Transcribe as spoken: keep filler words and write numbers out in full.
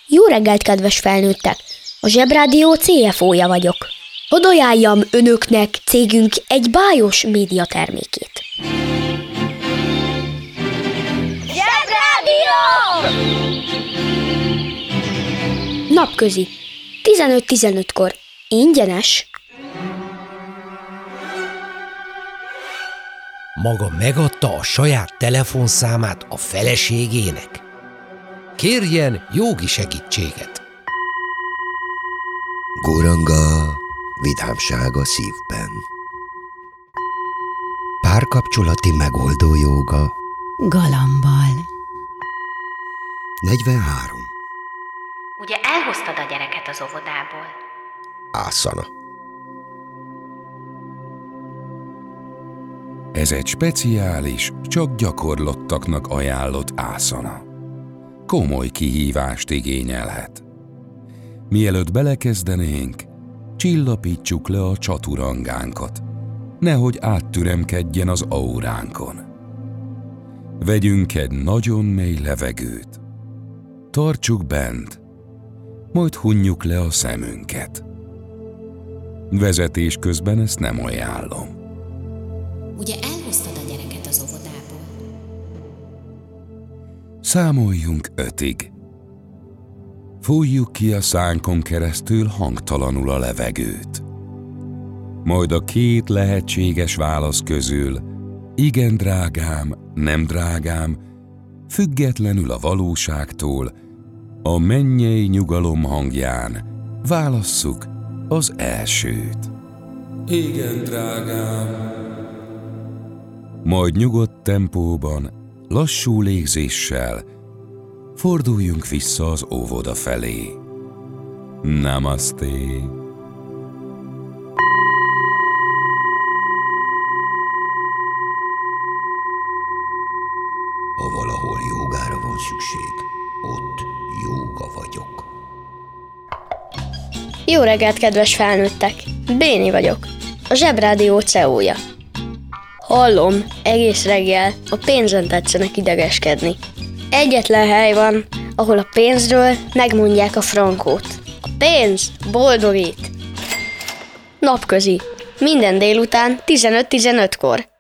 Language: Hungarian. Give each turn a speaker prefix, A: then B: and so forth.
A: Jó reggelt, kedves felnőttek! A Zsebrádió cé ef ó-ja vagyok. Hadd ajánljam önöknek cégünk egy bájos médiatermékét.
B: Zsebrádió!
A: Napközi. tizenöt tizenötkor. Ingyenes.
C: Maga megadta a saját telefonszámát a feleségének? Kérjen jogi segítséget.
D: Góranga, vidámság a szívben. Párkapcsolati megoldó jóga.
E: Galambal.
D: negyvenhárom.
F: Ugye elhoztad a gyereket az óvodából?
D: Ászana.
G: Ez egy speciális, csak gyakorlottaknak ajánlott ászana. Komoly kihívást igényelhet. Mielőtt belekezdenénk, csillapítsuk le a csaturangánkat, nehogy áttüremkedjen az auránkon. Vegyünk egy nagyon mély levegőt. Tartsuk bent, majd hunjuk le a szemünket. Vezetés közben ezt nem ajánlom.
E: Ugye elhoztad a gyereket az óvodából?
G: Számoljunk ötig. Fújjuk ki a szánkon keresztül hangtalanul a levegőt. Majd a két lehetséges válasz közül, igen drágám, nem drágám, függetlenül a valóságtól, a mennyei nyugalom hangján válasszuk az elsőt. Igen drágám. Majd nyugodt tempóban, lassú légzéssel forduljunk vissza az óvoda felé. Namaste!
D: Ha valahol jógára van szükség, ott jóga vagyok.
A: Jó reggelt, kedves felnőttek! Béni vagyok, a Zsebrádió cé e ó-ja. Hallom, egész reggel a pénzen tetszenek idegeskedni. Egyetlen hely van, ahol a pénzről megmondják a frankót. A pénz boldogít! Napközi. Minden délután tizenöt tizenötkor.